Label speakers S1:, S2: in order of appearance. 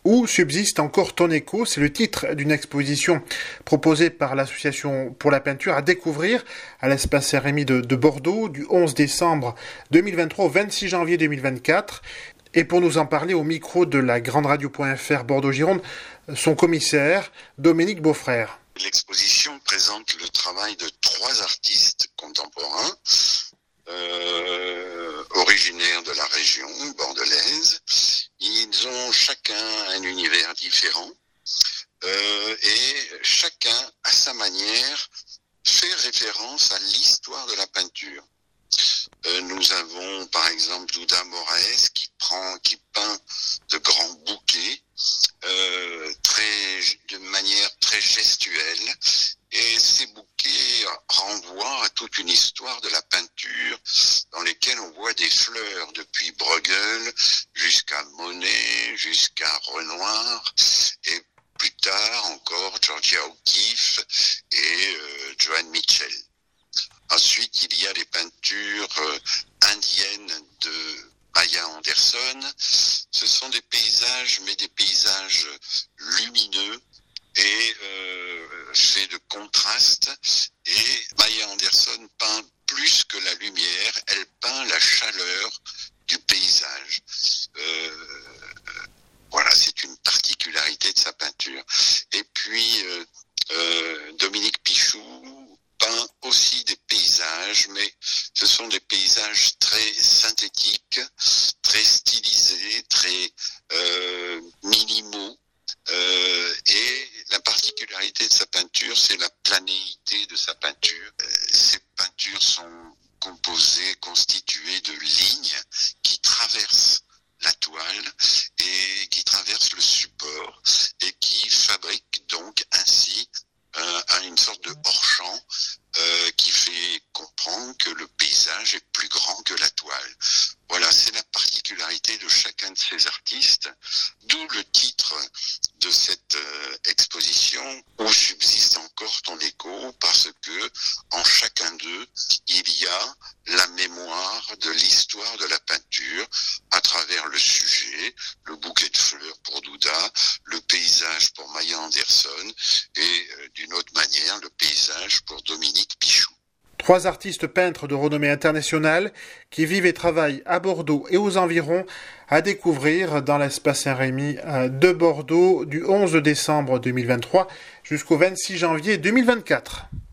S1: Où subsiste encore ton écho? C'est le titre d'une exposition proposée par l'Association pour la peinture à découvrir à l'espace Saint-Rémy de Bordeaux du 11 décembre 2023 au 26 janvier 2024. Et pour nous en parler au micro de la Grande Radio.fr Bordeaux-Gironde, son commissaire Dominique Beaufrère.
S2: L'exposition présente le travail de 3 artistes contemporains originaires de la région bordelaise. Ils ont chacun un univers différent et chacun, à sa manière, fait référence à l'histoire de la peinture. Nous avons par exemple Douda Moraes qui peint de grands bouquets de manière très gestuelle, et ces bouquets renvoient à toute une histoire de la peinture dans lesquelles on voit des fleurs depuis Bruegel jusqu'à Monet, jusqu'à Renoir, et plus tard encore Georgia O'Keeffe et Joan Mitchell. Ensuite, il y a les peintures indiennes de Maya Anderson. Ce sont des paysages, mais des paysages lumineux et faits de contrastes. Et Maya Anderson peint plus que la lumière, elle peint la chaleur du paysage. Voilà, c'est une particularité de sa peinture. Et puis, Dominique Pichou peint aussi des paysages, mais ce sont des paysages très synthétiques, très stylisés, très minimaux. Et la particularité de sa peinture, c'est la planéité de sa peinture. Ses peintures sont constituées de lignes qui traversent la toile et qui traversent le support et qui fabriquent donc ainsi une sorte de hors-champ qui fait comprendre que le paysage est plus grand que la toile. Voilà, c'est la particularité de chacun de ces artistes, d'où le titre de cette exposition, Où subsiste encore ton écho, parce que en chacun d'eux, il y a la mémoire de l'histoire de la peinture à travers le sujet, le bouquet de fleurs pour Douda, le paysage pour Maya Anderson et d'une autre manière, le paysage pour Dominique Pichou.
S1: 3 artistes peintres de renommée internationale qui vivent et travaillent à Bordeaux et aux environs, à découvrir dans l'espace Saint-Rémy de Bordeaux du 11 décembre 2023 jusqu'au 26 janvier 2024.